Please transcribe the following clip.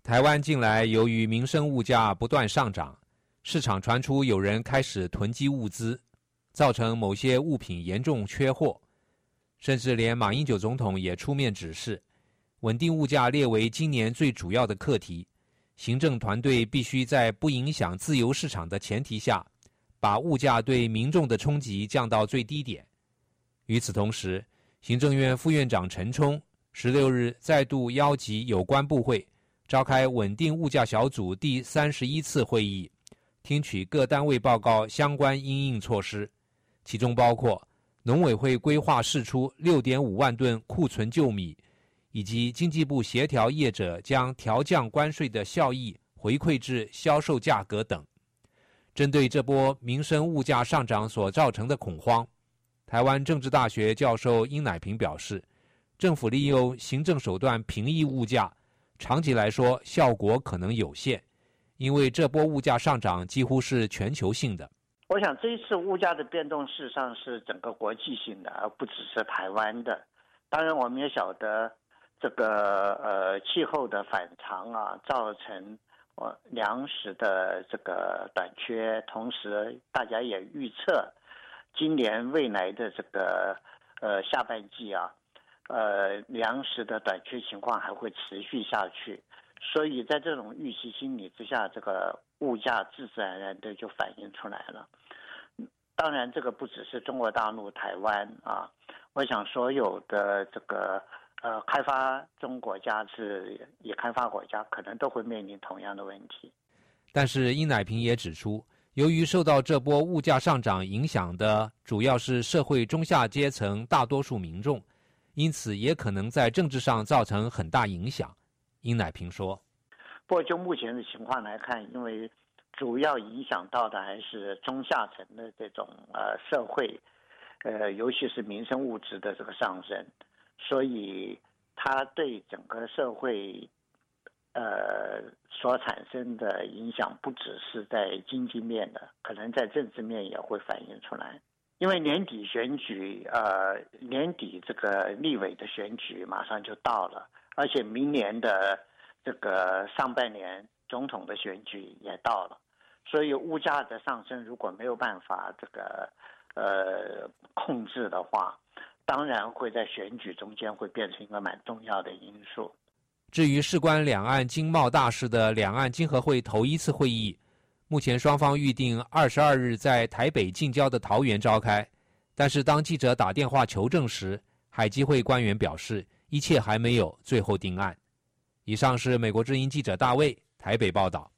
台湾近来由于民生物价不断上涨，市场传出有人开始囤积物资，造成某些物品严重缺货，甚至连马英九总统也出面指示，稳定物价列为今年最主要的课题，行政团队必须在不影响自由市场的前提下，把物价对民众的冲击降到最低点。与此同时，行政院副院长陈冲16日再度邀集有关部会召开稳定物价小组第31次会议，听取各单位报告相关因应措施，其中包括农委会规划释出 6.5 万吨库存旧米，以及经济部协调业者将调降关税的效益回馈至销售价格等。针对这波民生物价上涨所造成的恐慌，台湾政治大学教授殷乃平表示，政府利用行政手段平抑物价，长期来说效果可能有限，因为这波物价上涨几乎是全球性的。 我想这一次物价的变动事实上是整个国际性的，而不只是台湾的。当然我们也晓得这个气候的反常啊，造成粮食的这个短缺，同时大家也预测今年未来的这个下半季啊，粮食的短缺情况还会持续下去，所以在这种预期心理之下，这个物价自自然然的就反映出来了。当然这个不只是中国大陆、台湾啊，我想所有的这个开发中国家是也开发国家可能都会面临同样的问题。 但是殷乃平也指出，由于受到这波物价上涨影响的主要是社会中下阶层大多数民众，因此也可能在政治上造成很大影响。殷乃平说， 不过就目前的情况来看，因为主要影响到的还是中下层的这种社会，尤其是民生物质的这个上升，所以它对整个社会所产生的影响不只是在经济面的，可能在政治面也会反映出来。因为年底选举，年底这个立委的选举马上就到了，而且明年的这个上半年总统的选举也到了，所以物价的上升如果没有办法这个控制的话，当然会在选举中间会变成一个蛮重要的因素。 至于事关两岸经贸大事的两岸经合会头一次会议，目前双方预定22日在台北近郊的桃园召开，但是当记者打电话求证时，海基会官员表示一切还没有最后定案。以上是美国之音记者大卫台北报道。